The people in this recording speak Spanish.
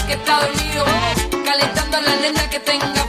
que está dormido, calentando a la nena que tenga